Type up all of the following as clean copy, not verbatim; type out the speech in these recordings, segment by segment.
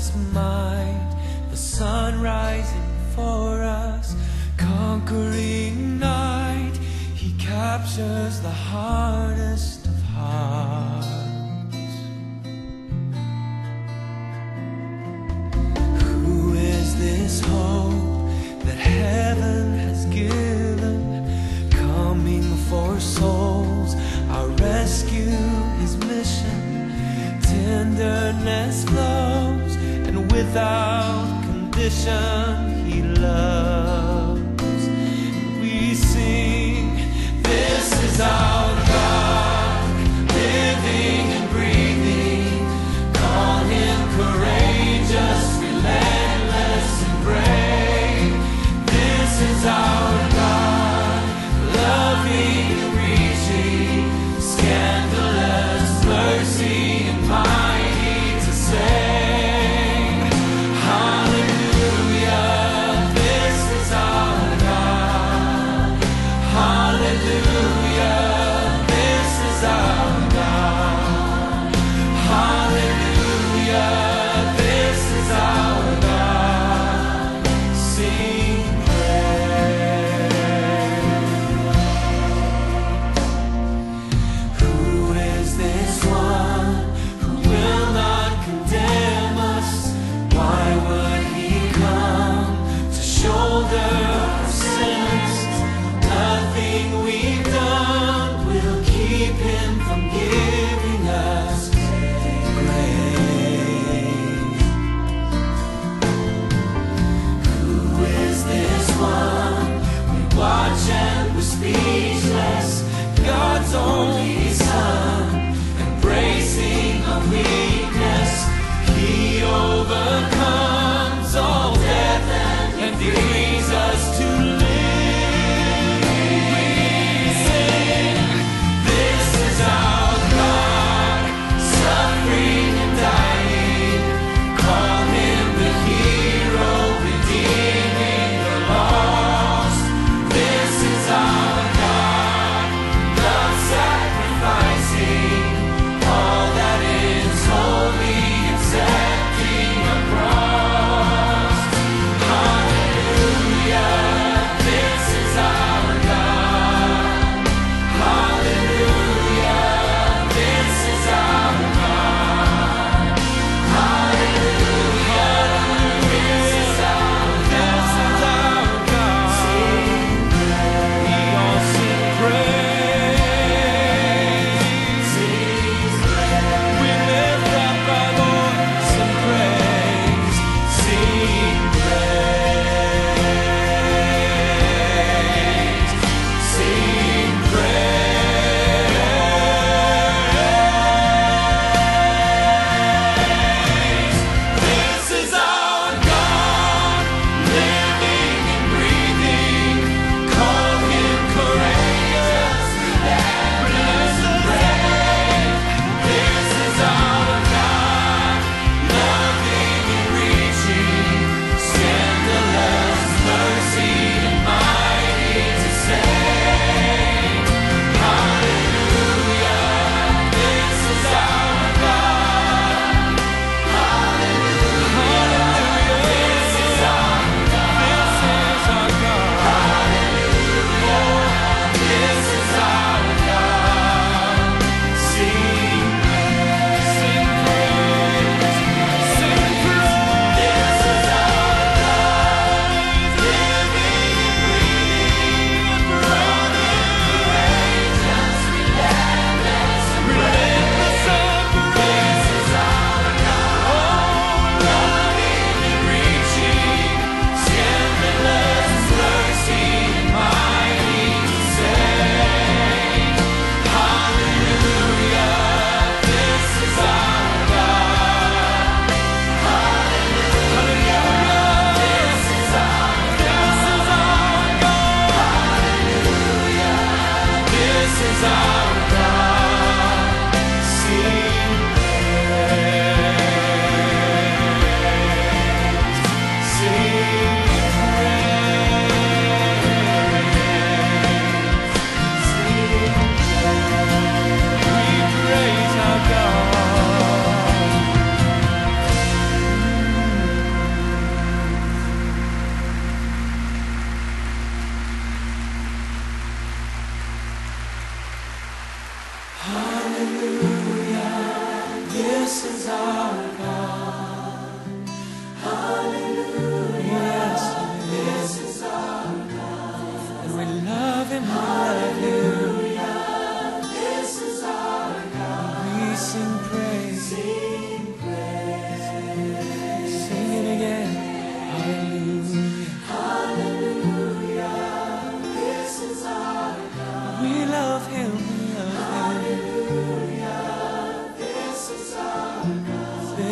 marvelous might, the sun rising for us, conquering night. He captures the hardest of hearts. Who is this hope that heaven has given, coming for souls, our rescue, his mission? Tenderness flows, and without condition he loves. We sing, this is our God, living and breathing. Call him courageous, relentless and brave. This is our God, loving and reaching, scandalous mercy and mighty to save. Hallelujah, this is our God. Hallelujah,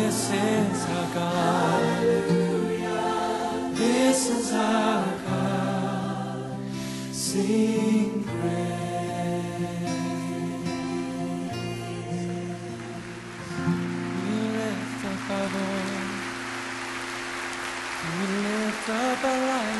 This is our God. This is our God. Sing praise. We lift up our voice. We lift up our life.